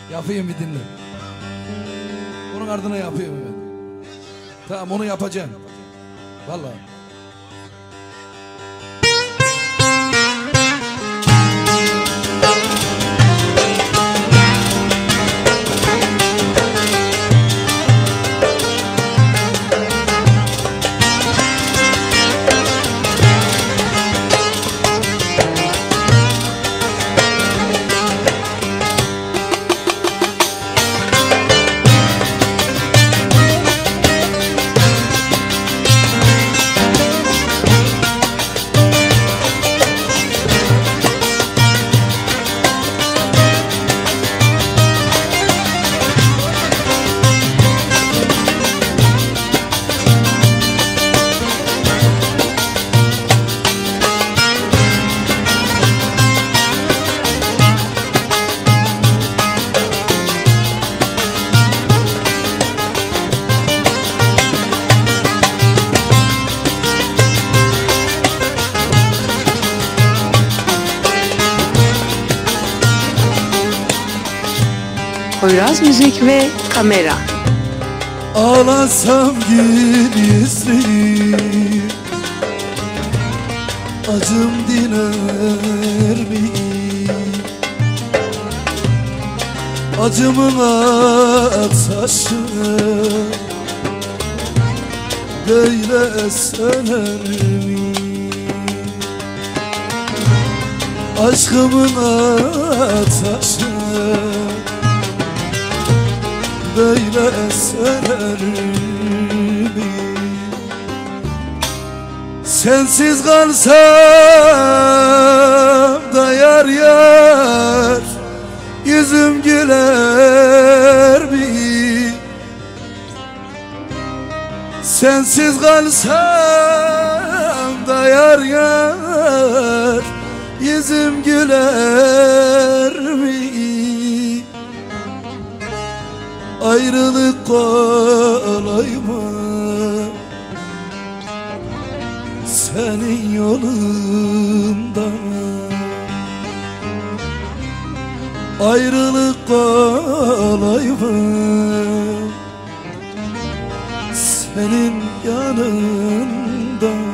Yapayım bir dinle. Onun ardına yapayım ben. Tamam, onu yapacağım. Vallahi. Poyraz Müzik ve Kamera. Ağlasam gizli, acım diner mi? Acımın ateşi böyle söner mi? Aşkımın ateşi böyle söner mi? Sensiz kalsam da yar yar yüzüm güler mi? Sensiz kalsam da yar yar yüzüm güler mi? Ayrılık kolay mı senin yolunda? Ayrılık kolay mı senin yanında?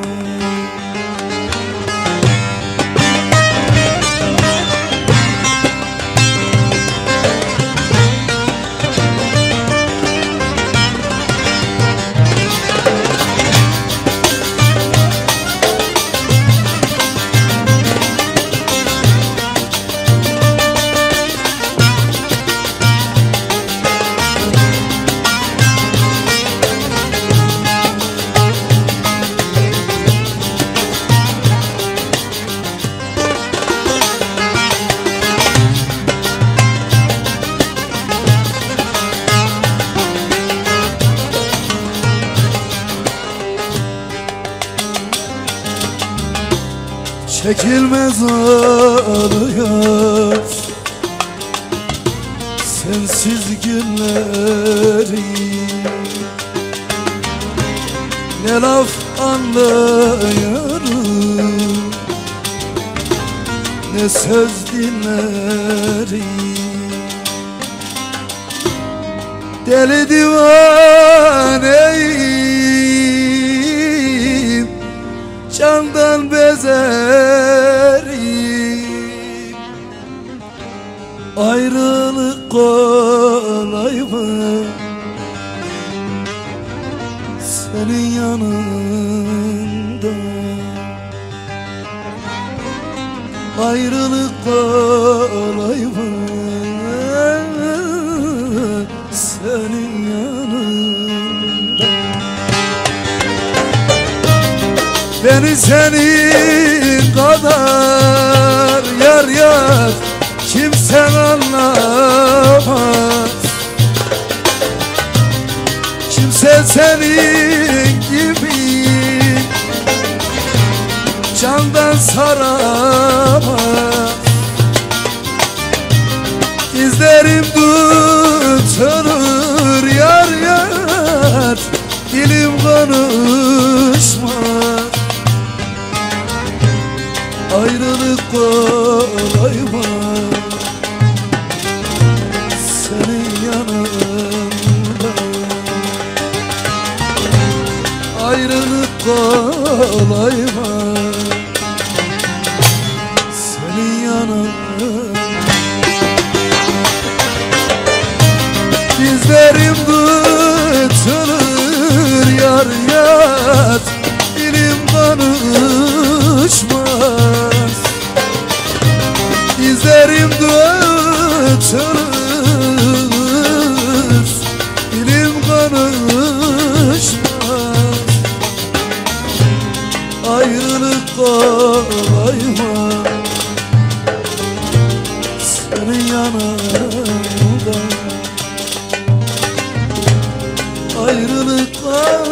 Çekilmez ağlıyor sensiz günleri, ne laf anlıyorum ne söz dinlerim. Deli divaneyim, candan bezerim. Ayrılık kolay mı senin yanında? Ayrılık kolay mı senin yanında? Beni senin kadar yar yar kimsen anlamaz. Kimse senin gibi candan saramaz. Dizlerim tutulur yar yar, dilim konuşmaz. Ayrılık kolay mı senin yanında. Ayrılık kolay mı senin yanında? Dizlerim tutulur yar yat, dilim konuşmaz. Dizlerim tutulur, dilim konuşmaz. Ayrılık kolay mı senin yanında? Ayrılık kolay